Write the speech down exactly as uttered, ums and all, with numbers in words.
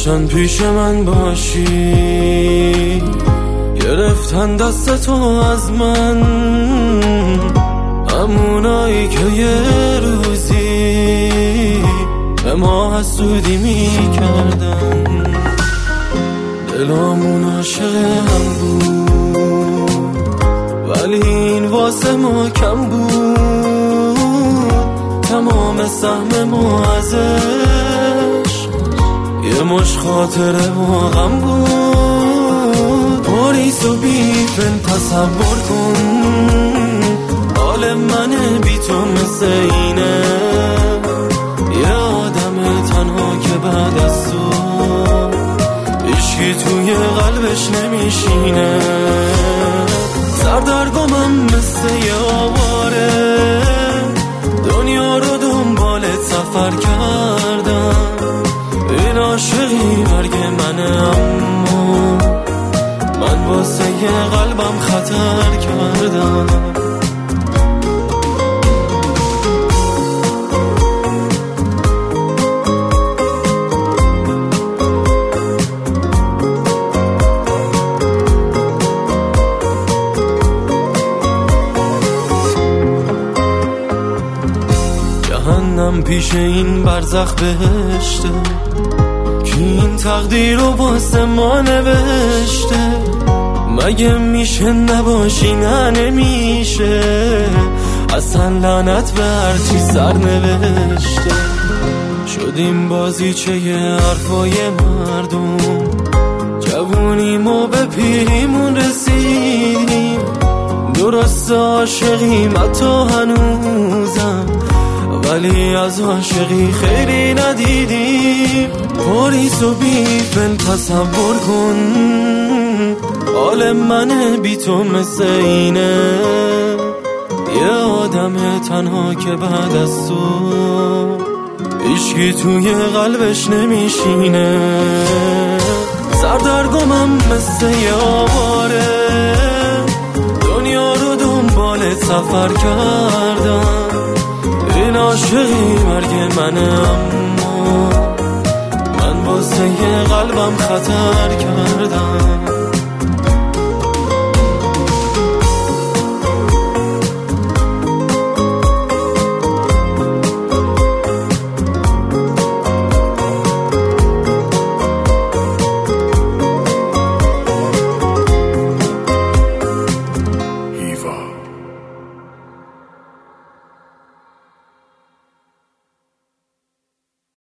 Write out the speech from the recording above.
داشتن پیش من باشی، گرفتن دست تو از من، همونایی که یه روزی به ما حسودی میکردن. دلامون عاشق هم بود ولی این واسه ما کم بود. تمام سهم ما ازش یه مش خاطره و غم بود. پاریس و بیفن تصور کن حال من بی تو مثل اینه، یه آدم تنها که بعد از تو عشقی توی قلبش نمیشینه. سردرگمم مثل یه آواره، دنیا رو دنبالت سفر کردم. این عاشقی مرگ منه اما من واسه یه قلبم خطر کردم. جهنم پیش این برزخ بهشته، کی این تقدیر رو واسه ما نوشته. مگه میشه نباشی؟ نه نمیشه، اصلا لعنت به هرچی سر نوشته. شدیم بازیچه ی حرفای مردم، جوونیم و به پیریمون رسیدیم. درست عاشقیم حتی هنوزم، ولی از عاشقی خیلی ندیدیم. پاریس و بیفن تصور کن حال من بی تو مثل اینه، یه آدم تنها که بعد از تو عشقی توی قلبش نمیشینه. سردرگمم مثل یه آواره، دنیا رو دنبالت سفر کردم. این عاشقی مرگ منه اما من واسه یه قلبم خطر کردم.